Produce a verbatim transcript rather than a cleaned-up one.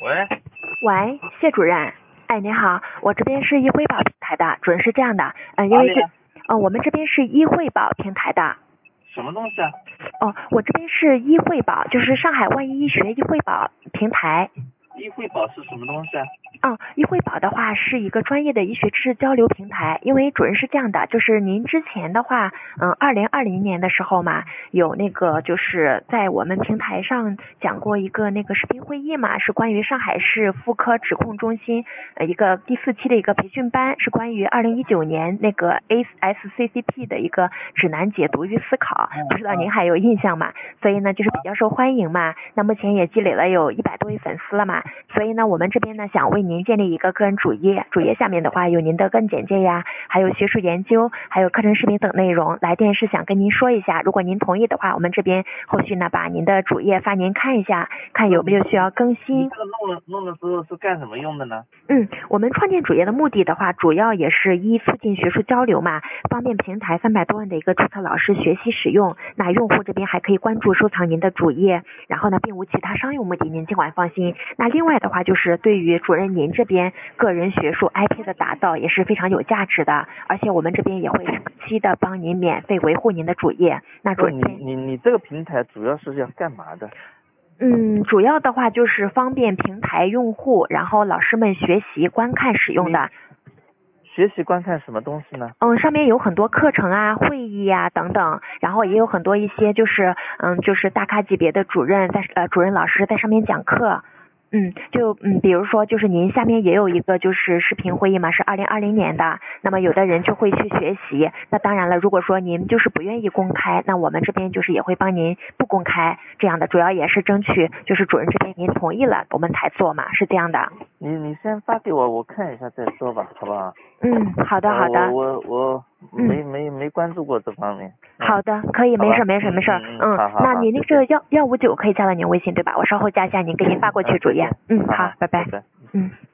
喂， 喂，谢主任。哎，您好，我这边是医惠宝平台的，主任是这样的，嗯，因为这，嗯，我们这边是医惠宝平台的。 什么东西啊？ 哦，我这边是医惠宝，就是上海万一医学医惠宝平台。 医惠宝是什么东西啊？ 嗯，医惠宝的话是一个专业的医学知识交流平台，因为主任是这样的，就是您之前的话，嗯，二零二零年的时候嘛，有那个就是在我们平台上讲过一个那个视频会议嘛，是关于上海市妇科指控中心呃一个第四期的一个培训班，是关于二零一九年那个 A S C C P 的一个指南解读与思考，不知道您还有印象吗？所以呢，就是比较受欢迎嘛，那目前也积累了有一百多位粉丝了嘛，所以呢，我们这边呢想为您建立一个个人主页，主页下面的话有您的个人简介呀，还有学术研究，还有课程视频等内容。来电是想跟您说一下，如果您同意的话，我们这边后续呢把您的主页发您看一下，看有没有需要更新。 你这个弄了弄了之后是干什么用的呢？ 嗯，我们创建主页的目的的话，主要也是一促进学术交流嘛，方便平台三百多万的一个注册老师学习使用。那用户这边还可以关注收藏您的主页，然后呢，并无其他商用目的，您尽管放心。那另外的话，就是对于主任您这边个人学术 I P 的打造也是非常有价值的，而且我们这边也会长期的帮您免费维护您的主页。那主任， 你你你这个平台主要是要干嘛的？ 嗯，主要的话就是方便平台用户，然后老师们学习观看使用的。 学习观看什么东西呢？ 嗯，上面有很多课程啊、会议啊等等，然后也有很多一些就是嗯，就是大咖级别的主任在呃主任老师在上面讲课。嗯，就嗯，比如说就是您下面也有一个就是视频会议嘛，是二零二零年的，那么有的人就会去学习。那当然了，如果说您就是不愿意公开，那我们这边就是也会帮您不公开这样的，主要也是争取就是主任这边您同意了，我们才做嘛，是这样的。 你你先发给我，我看一下再说吧，好不好？ 嗯，好的好的。 我我我没、嗯、没没关注过这方面。 好的，可以，没事没事没事。 嗯，嗯好好好。 那您那个幺幺五九可以加到您微信对吧？我稍后加一下您，给您发过去主页。嗯，好，拜拜。 拜拜。 嗯。